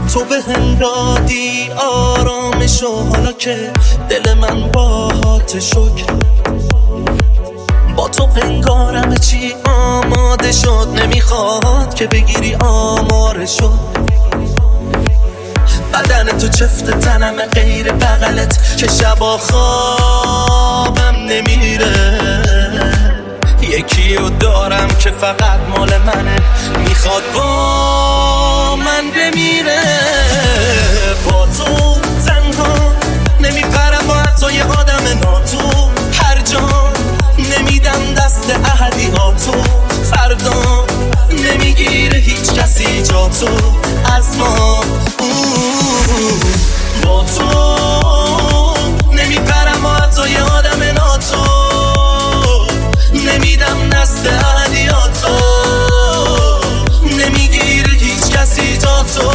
تو به هم دادی آرامشو، حالا که دل من باهات شکر. با تو پنگارم چی آماده شد، نمیخواد که بگیری آمارشو. بدن تو چفت تنم غیر بغلت، که شبا خوابم نمیره. یکیو دارم که فقط مال منه، میخواد با من بمیره. با تو تنها نمیپرم و حتی یه آدم ناتو، هر جا نمیدم دست احدیاتو. فردا نمیگیره هیچ کسی جاتو از ما. با تو نمیپرم و حتی یه آدم ناتو، نمیدم دست احدیاتو. نمیگیره هیچ کسی جاتو.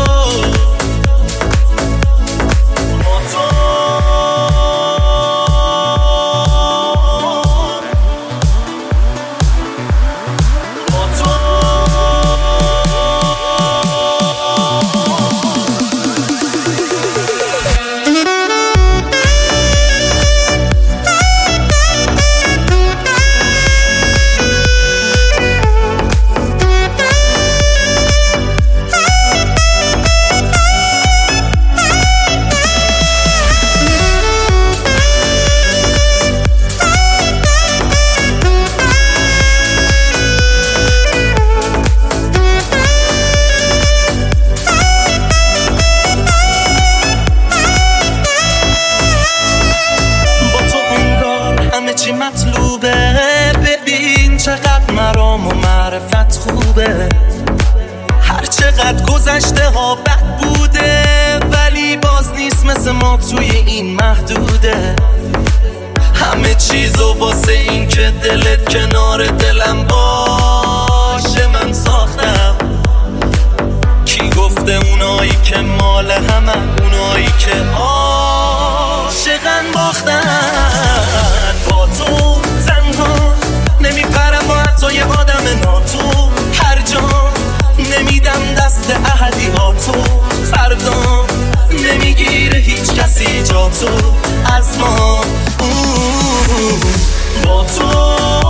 چی مطلوبه، ببین چقدر مرام و معرفت خوبه. هر چقدر گذشته ها بد بوده، ولی باز نیست مثل ما توی این محدوده. همه چیزو واسه این که دلت کنار دلم باشه من ساختم. کی گفته اونایی که مال همن، اونایی که عاشقن باختن. با تو تنها نمیپرم و حتی یه آدم ناتو، هر جا نمیدم دست احدیاتو. فردا نمیگیره هیچ کسی جاتو از ما. با تو